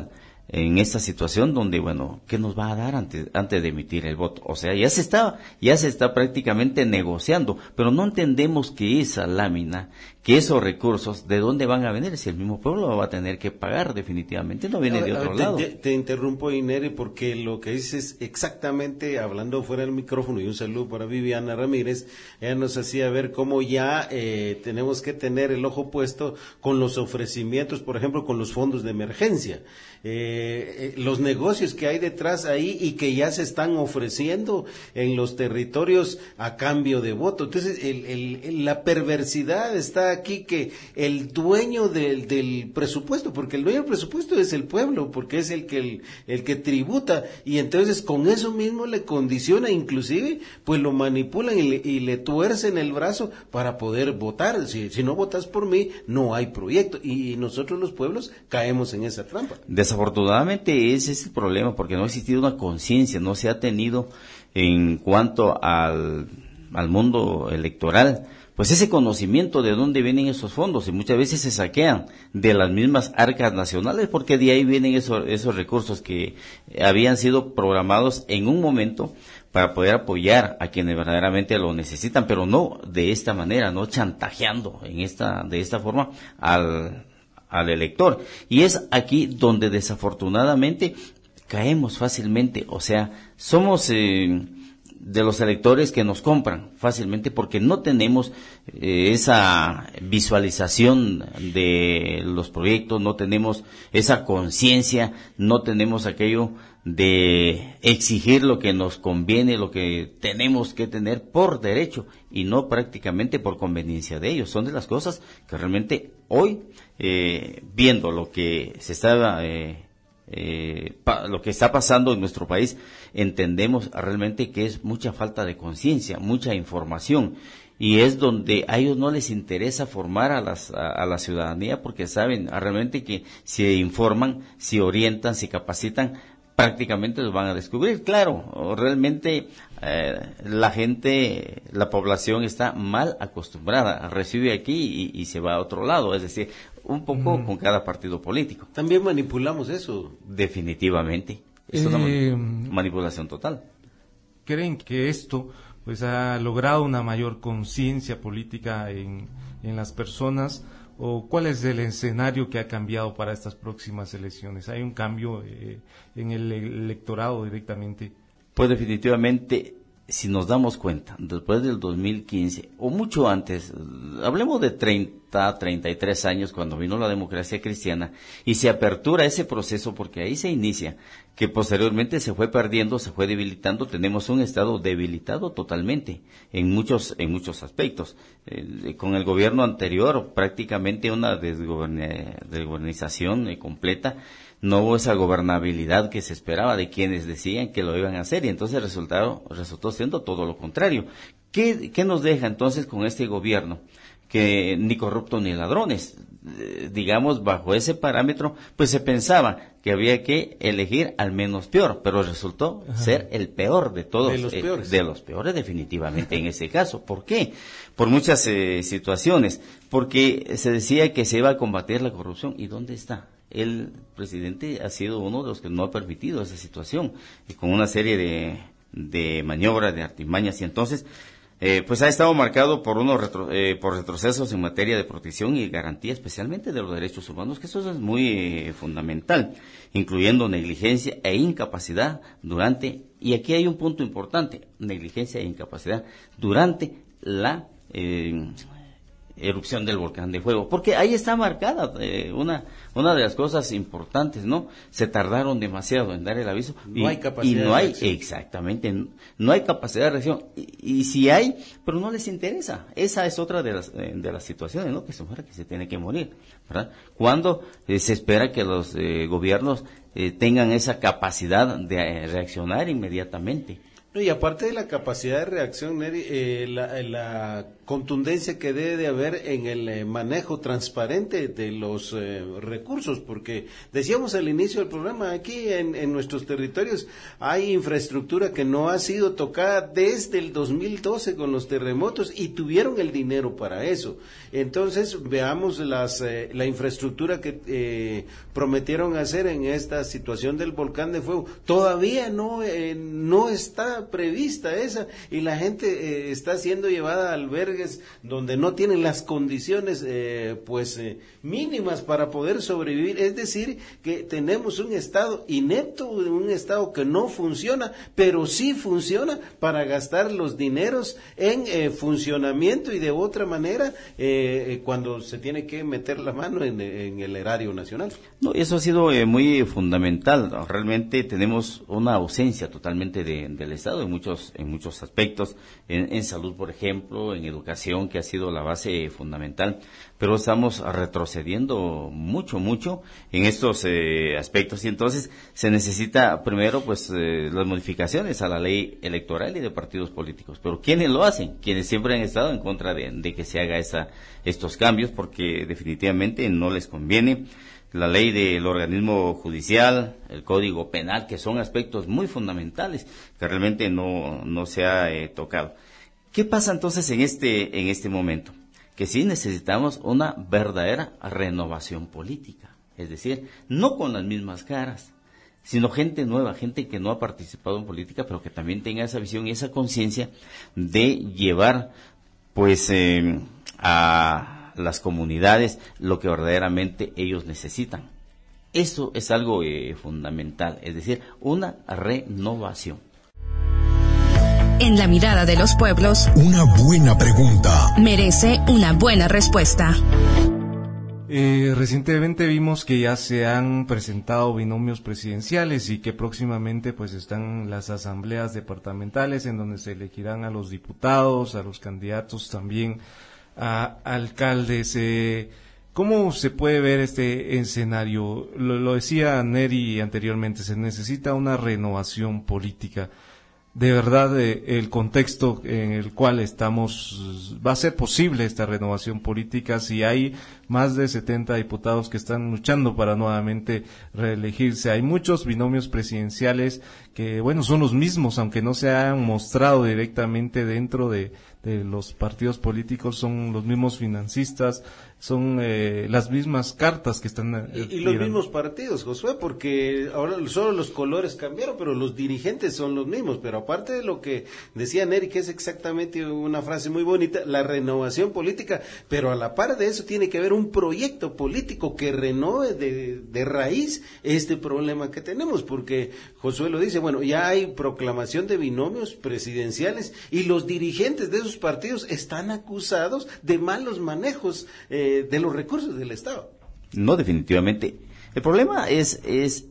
en esta situación donde, bueno, ¿qué nos va a dar antes, antes de emitir el voto? O sea, ya se está, ya se está prácticamente negociando, pero no entendemos que esa lámina, que esos recursos, ¿de dónde van a venir? Si el mismo pueblo lo va a tener que pagar, definitivamente no viene a, de a otro ver, te, lado. Te, te interrumpo, Ineri, porque lo que dices exactamente, hablando fuera del micrófono, y un saludo para Viviana Ramírez, ella nos hacía ver cómo ya eh, tenemos que tener el ojo puesto con los ofrecimientos, por ejemplo, con los fondos de emergencia. Eh, eh, los negocios que hay detrás ahí y que ya se están ofreciendo en los territorios a cambio de voto. Entonces, el, el, la perversidad está aquí, que el dueño del, del presupuesto, porque el dueño del presupuesto es el pueblo, porque es el que el, el que tributa, y entonces con eso mismo le condiciona, inclusive, pues lo manipulan y le, y le tuercen el brazo para poder votar. Si, si no votas por mí, no hay proyecto, y, y nosotros los pueblos caemos en esa trampa. Desafortunadamente ese es el problema, porque no ha existido una conciencia, no se ha tenido en cuanto al, al mundo electoral, pues ese conocimiento de dónde vienen esos fondos, y muchas veces se saquean de las mismas arcas nacionales, porque de ahí vienen esos, esos recursos que habían sido programados en un momento para poder apoyar a quienes verdaderamente lo necesitan, pero no de esta manera, no chantajeando en esta, de esta forma al al elector. Y es aquí donde desafortunadamente caemos fácilmente, o sea, somos eh, de los electores que nos compran fácilmente porque no tenemos eh, esa visualización de los proyectos, no tenemos esa conciencia, no tenemos aquello de exigir lo que nos conviene, lo que tenemos que tener por derecho y no prácticamente por conveniencia de ellos. Son de las cosas que realmente hoy, eh, viendo lo que se está eh, eh, pa, lo que está pasando en nuestro país, entendemos realmente que es mucha falta de conciencia, mucha información, y es donde a ellos no les interesa formar a, las, a, a la ciudadanía, porque saben realmente que si informan, si orientan, si capacitan, prácticamente los van a descubrir. Claro, realmente eh, la gente, la población está mal acostumbrada, recibe aquí y, y se va a otro lado, es decir, un poco mm. con cada partido político. También manipulamos eso. Definitivamente, es eh, una manipulación total. ¿Creen que esto pues ha logrado una mayor conciencia política en, en las personas? ¿O cuál es el escenario que ha cambiado para estas próximas elecciones? ¿Hay un cambio eh, en el electorado directamente? Pues definitivamente, si nos damos cuenta, después del dos mil quince, o mucho antes, hablemos de treinta, treinta y tres años, cuando vino la democracia cristiana, y se apertura ese proceso, porque ahí se inicia, que posteriormente se fue perdiendo, se fue debilitando, tenemos un Estado debilitado totalmente, en muchos, en muchos aspectos. Eh, con el gobierno anterior, prácticamente una desgobernización eh, completa, no hubo esa gobernabilidad que se esperaba de quienes decían que lo iban a hacer, y entonces el resultado resultó siendo todo lo contrario. ¿Qué, qué nos deja entonces con este gobierno? Que ni corruptos ni ladrones, eh, digamos, bajo ese parámetro, pues se pensaba que había que elegir al menos peor, pero resultó Ajá. ser el peor de todos. De los eh, peores. De los peores definitivamente en ese caso. ¿Por qué? Por muchas eh, situaciones, porque se decía que se iba a combatir la corrupción, ¿y dónde está? El presidente ha sido uno de los que no ha permitido esa situación, y con una serie de, de maniobras, de artimañas, y entonces Eh, pues ha estado marcado por unos retro, eh, por retrocesos en materia de protección y garantía, especialmente de los derechos humanos, que eso es muy eh, fundamental, incluyendo negligencia e incapacidad durante, y aquí hay un punto importante, negligencia e incapacidad durante la eh, erupción del volcán de fuego, porque ahí está marcada eh, una una de las cosas importantes, ¿no? Se tardaron demasiado en dar el aviso no y, hay capacidad y no de hay reacción. Exactamente, no hay capacidad de reacción, y, y si hay, pero no les interesa. Esa es otra de las eh, de las situaciones, ¿no? Que se muera, que se tiene que morir, ¿verdad? Cuando eh, se espera que los eh, gobiernos eh, tengan esa capacidad de eh, reaccionar inmediatamente. Y aparte de la capacidad de reacción, Neri, eh, la, la contundencia que debe de haber en el eh, manejo transparente de los eh, recursos, porque decíamos al inicio del programa, aquí en, en nuestros territorios hay infraestructura que no ha sido tocada desde el dos mil doce con los terremotos y tuvieron el dinero para eso. Entonces veamos las eh, la infraestructura que eh, prometieron hacer en esta situación del volcán de fuego. Todavía no eh, no está prevista esa, y la gente eh, está siendo llevada a albergues donde no tienen las condiciones eh, pues eh, mínimas para poder sobrevivir. Es decir, que tenemos un estado inepto, un estado que no funciona, pero sí funciona para gastar los dineros en eh, funcionamiento y de otra manera eh, cuando se tiene que meter la mano en, en el erario nacional. No, eso ha sido eh, muy fundamental. Realmente tenemos una ausencia totalmente de, del Estado en muchos en muchos aspectos, en, en salud, por ejemplo, en educación, que ha sido la base fundamental, pero estamos retrocediendo mucho, mucho en estos eh, aspectos, y entonces se necesita primero pues eh, las modificaciones a la ley electoral y de partidos políticos. Pero ¿quiénes lo hacen? Quienes siempre han estado en contra de, de que se haga esa, estos cambios, porque definitivamente no les conviene. La ley del organismo judicial, el código penal, que son aspectos muy fundamentales que realmente no, no se ha eh, tocado. ¿Qué pasa entonces en este, en este momento? Que sí necesitamos una verdadera renovación política, es decir, no con las mismas caras, sino gente nueva, gente que no ha participado en política, pero que también tenga esa visión y esa conciencia de llevar pues eh, a las comunidades lo que verdaderamente ellos necesitan. Eso es algo eh, fundamental, es decir, una renovación. En la mirada de los pueblos, una buena pregunta merece una buena respuesta. Eh, recientemente vimos que ya se han presentado binomios presidenciales y que próximamente pues están las asambleas departamentales en donde se elegirán a los diputados, a los candidatos también a alcaldes. Eh, ¿Cómo se puede ver este escenario? Lo, lo decía Neri anteriormente, se necesita una renovación política. De verdad, eh, el contexto en el cual estamos, va a ser posible esta renovación política si hay más de setenta diputados que están luchando para nuevamente reelegirse. Hay muchos binomios presidenciales que, bueno, son los mismos, aunque no se hayan mostrado directamente dentro de, de los partidos políticos, son los mismos financistas, son eh, las mismas cartas que están... Eh, y, y los mismos partidos, Josué, porque ahora solo los colores cambiaron, pero los dirigentes son los mismos. Pero aparte de lo que decía Neri, que es exactamente una frase muy bonita, la renovación política, pero a la par de eso tiene que haber un proyecto político que renove de, de raíz este problema que tenemos, porque Josué lo dice, bueno, ya hay proclamación de binomios presidenciales y los dirigentes de esos partidos están acusados de malos manejos eh, de los recursos del Estado. No, definitivamente. El problema es, es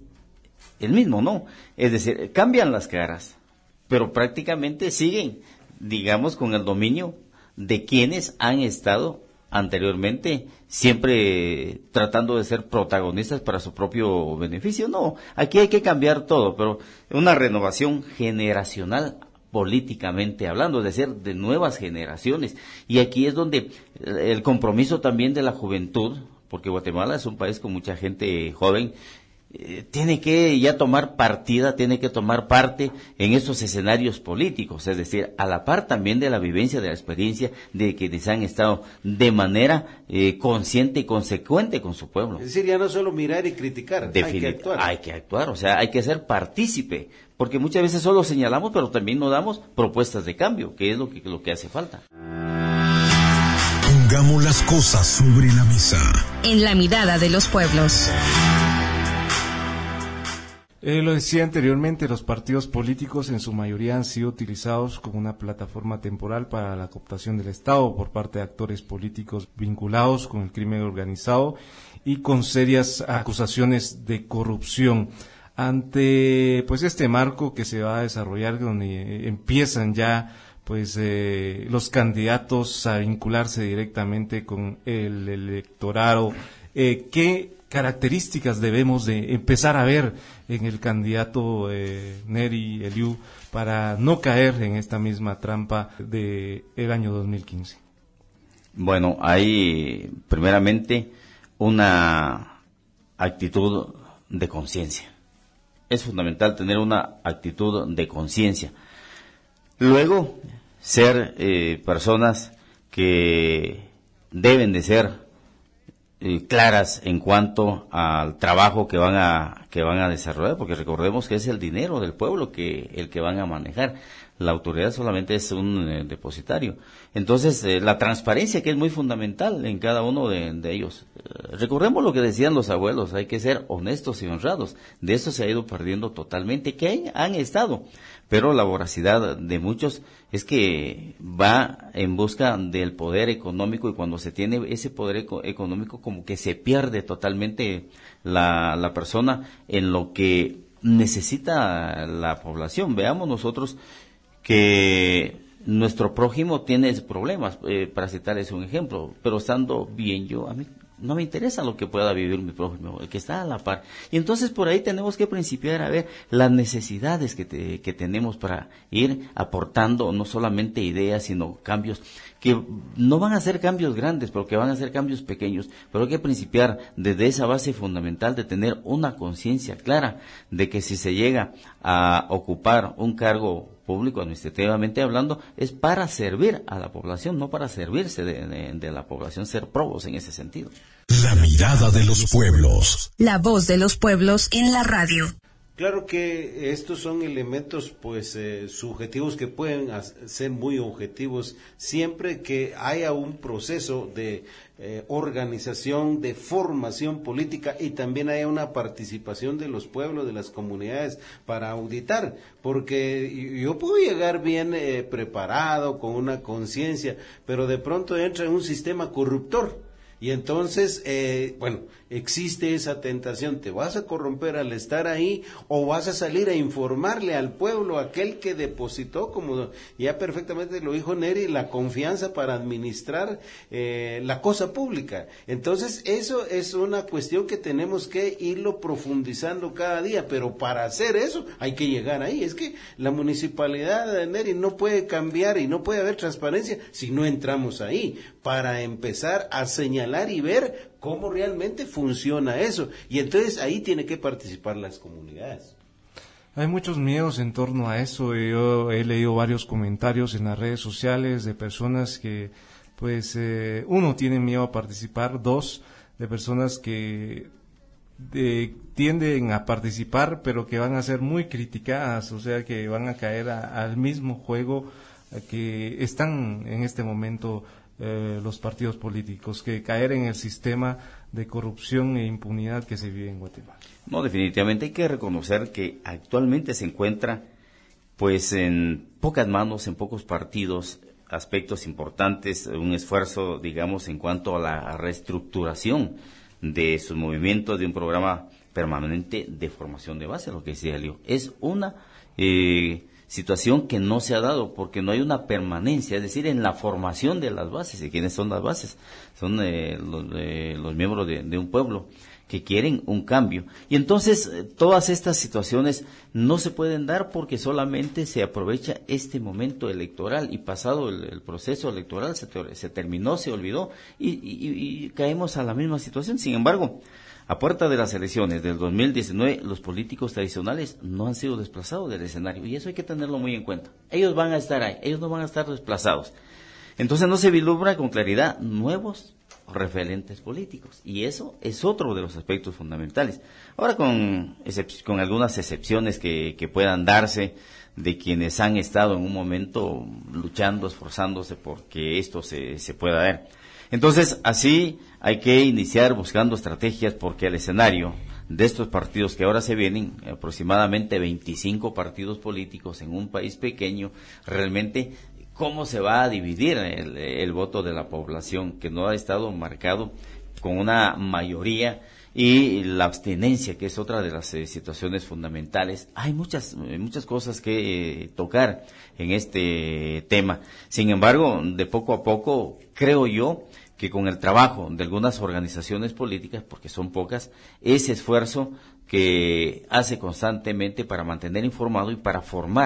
el mismo, ¿no? Es decir, cambian las caras, pero prácticamente siguen, digamos, con el dominio de quienes han estado anteriormente siempre tratando de ser protagonistas para su propio beneficio. No, aquí hay que cambiar todo, pero una renovación generacional políticamente hablando, es decir, de nuevas generaciones. Y aquí es donde el compromiso también de la juventud, porque Guatemala es un país con mucha gente joven, eh, tiene que ya tomar partida, tiene que tomar parte en estos escenarios políticos, es decir, a la par también de la vivencia, de la experiencia de quienes han estado de manera eh, consciente y consecuente con su pueblo. Es decir, ya no solo mirar y criticar, Definit- hay que actuar. Hay que actuar, o sea, hay que ser partícipe, porque muchas veces solo señalamos, pero también no damos propuestas de cambio, que es lo que, lo que hace falta. Pongamos las cosas sobre la mesa. En la mirada de los pueblos. Eh, lo decía anteriormente, los partidos políticos en su mayoría han sido utilizados como una plataforma temporal para la cooptación del Estado por parte de actores políticos vinculados con el crimen organizado y con serias acusaciones de corrupción. Ante pues este marco que se va a desarrollar, donde empiezan ya pues eh, los candidatos a vincularse directamente con el electorado, eh, ¿qué características debemos de empezar a ver en el candidato eh, Neri Eliu para no caer en esta misma trampa de el año dos mil quince? Bueno, hay primeramente una actitud de conciencia. Es fundamental tener una actitud de conciencia. Luego, ser eh, personas que deben de ser eh, claras en cuanto al trabajo que van a que van a desarrollar, porque recordemos que es el dinero del pueblo que el que van a manejar. La autoridad solamente es un eh, depositario. Entonces, eh, la transparencia, que es muy fundamental en cada uno de, de ellos. Eh, recordemos lo que decían los abuelos, hay que ser honestos y honrados. De eso se ha ido perdiendo totalmente, que hay, han estado. Pero la voracidad de muchos es que va en busca del poder económico, y cuando se tiene ese poder eco- económico, como que se pierde totalmente la, la persona en lo que necesita la población. Veamos nosotros que nuestro prójimo tiene problemas, eh, para citarles un ejemplo, pero estando bien yo, a mí no me interesa lo que pueda vivir mi prójimo, el que está a la par. Y entonces por ahí tenemos que principiar a ver las necesidades que, te, que tenemos para ir aportando no solamente ideas, sino cambios que no van a ser cambios grandes, pero que van a ser cambios pequeños. Pero hay que principiar desde esa base fundamental de tener una conciencia clara de que si se llega a ocupar un cargo público, administrativamente hablando, es para servir a la población, no para servirse de, de, de la población, ser probos en ese sentido. La mirada de los pueblos. La voz de los pueblos en la radio. Claro que estos son elementos pues eh, subjetivos que pueden ser muy objetivos siempre que haya un proceso de eh, organización, de formación política, y también haya una participación de los pueblos, de las comunidades para auditar, porque yo puedo llegar bien eh, preparado, con una conciencia, pero de pronto entra en un sistema corruptor. Y entonces, eh, bueno, existe esa tentación, ¿te vas a corromper al estar ahí o vas a salir a informarle al pueblo, aquel que depositó, como ya perfectamente lo dijo Neri, la confianza para administrar eh, la cosa pública? Entonces, eso es una cuestión que tenemos que irlo profundizando cada día, pero para hacer eso hay que llegar ahí. Es que la municipalidad de Neri no puede cambiar y no puede haber transparencia si no entramos ahí, para empezar a señalar y ver cómo realmente funciona eso. Y entonces ahí tiene que participar las comunidades. Hay muchos miedos en torno a eso. Yo he leído varios comentarios en las redes sociales de personas que, pues, eh, uno, tiene miedo a participar, dos, de personas que de, tienden a participar, pero que van a ser muy criticadas, o sea, que van a caer a, al mismo juego que están en este momento Eh, los partidos políticos, que caer en el sistema de corrupción e impunidad que se vive en Guatemala. No, definitivamente hay que reconocer que actualmente se encuentra pues en pocas manos, en pocos partidos, aspectos importantes, un esfuerzo, digamos, en cuanto a la reestructuración de sus movimientos, de un programa permanente de formación de base, lo que decía Elio. Es una eh, situación que no se ha dado porque no hay una permanencia, es decir, en la formación de las bases. ¿Y quiénes son las bases? Son eh, los, eh, los miembros de, de un pueblo que quieren un cambio. Y entonces eh, todas estas situaciones no se pueden dar porque solamente se aprovecha este momento electoral, y pasado el, el proceso electoral se, se terminó, se olvidó y, y, y caemos a la misma situación. Sin embargo, a puerta de las elecciones del dos mil diecinueve, los políticos tradicionales no han sido desplazados del escenario, y eso hay que tenerlo muy en cuenta. Ellos van a estar ahí, ellos no van a estar desplazados. Entonces no se vislumbra con claridad nuevos referentes políticos, y eso es otro de los aspectos fundamentales. Ahora, con, excep- con algunas excepciones que, que puedan darse de quienes han estado en un momento luchando, esforzándose porque esto se, se pueda dar. Entonces, así hay que iniciar buscando estrategias, porque el escenario de estos partidos que ahora se vienen, aproximadamente veinticinco partidos políticos en un país pequeño, realmente, ¿cómo se va a dividir el, el voto de la población que no ha estado marcado con una mayoría? Y la abstinencia, que es otra de las eh, situaciones fundamentales. Hay muchas muchas cosas que eh, tocar en este tema. Sin embargo, de poco a poco, creo yo que con el trabajo de algunas organizaciones políticas, porque son pocas, ese esfuerzo que hace constantemente para mantener informado y para formar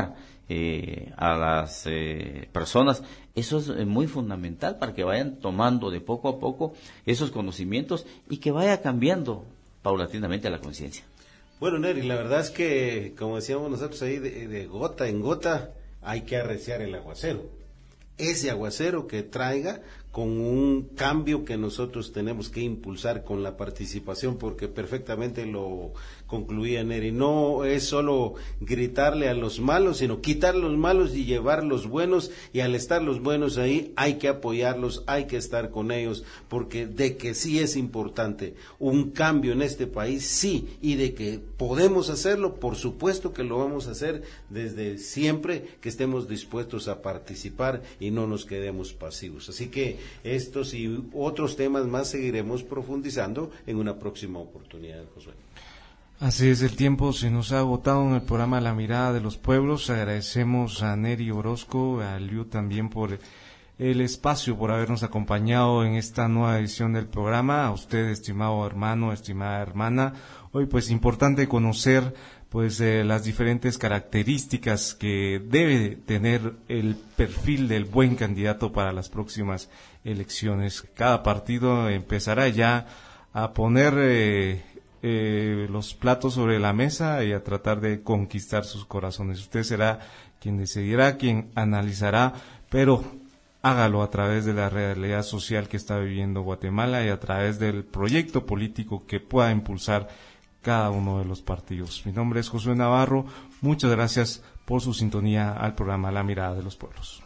eh, a las eh, personas. Eso es eh, muy fundamental para que vayan tomando de poco a poco esos conocimientos y que vaya cambiando paulatinamente la conciencia. Bueno, Neri, la verdad es que, como decíamos nosotros ahí, de, de gota en gota hay que arreciar el aguacero. Ese aguacero que traiga con un cambio que nosotros tenemos que impulsar con la participación, porque perfectamente lo concluía Neri, no es solo gritarle a los malos, sino quitar los malos y llevar los buenos, y al estar los buenos ahí hay que apoyarlos, hay que estar con ellos, porque de que sí es importante un cambio en este país, sí, y de que podemos hacerlo, por supuesto que lo vamos a hacer desde siempre que estemos dispuestos a participar y no nos quedemos pasivos. Así que estos y otros temas más seguiremos profundizando en una próxima oportunidad, Josué. Así es, el tiempo se nos ha agotado en el programa La Mirada de los Pueblos. Agradecemos a Neri Orozco, a Liu también por el espacio, por habernos acompañado en esta nueva edición del programa. A usted, estimado hermano, estimada hermana, hoy pues importante conocer pues eh, las diferentes características que debe tener el perfil del buen candidato para las próximas elecciones. Cada partido empezará ya a poner eh, eh, los platos sobre la mesa y a tratar de conquistar sus corazones. Usted será quien decidirá, quien analizará, pero hágalo a través de la realidad social que está viviendo Guatemala y a través del proyecto político que pueda impulsar cada uno de los partidos. Mi nombre es Josué Navarro, muchas gracias por su sintonía al programa La Mirada de los Pueblos.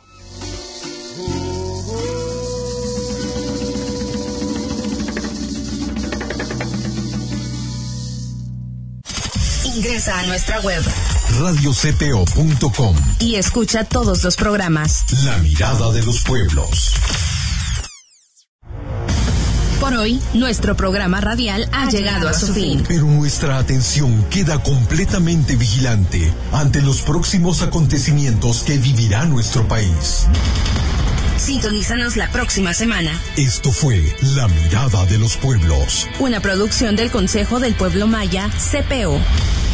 Ingresa a nuestra web radio c p o punto com y escucha todos los programas. La Mirada de los Pueblos. Por hoy, nuestro programa radial ha llegado a su fin. Pero nuestra atención queda completamente vigilante ante los próximos acontecimientos que vivirá nuestro país. Sintonízanos la próxima semana. Esto fue La Mirada de los Pueblos, una producción del Consejo del Pueblo Maya, C P O.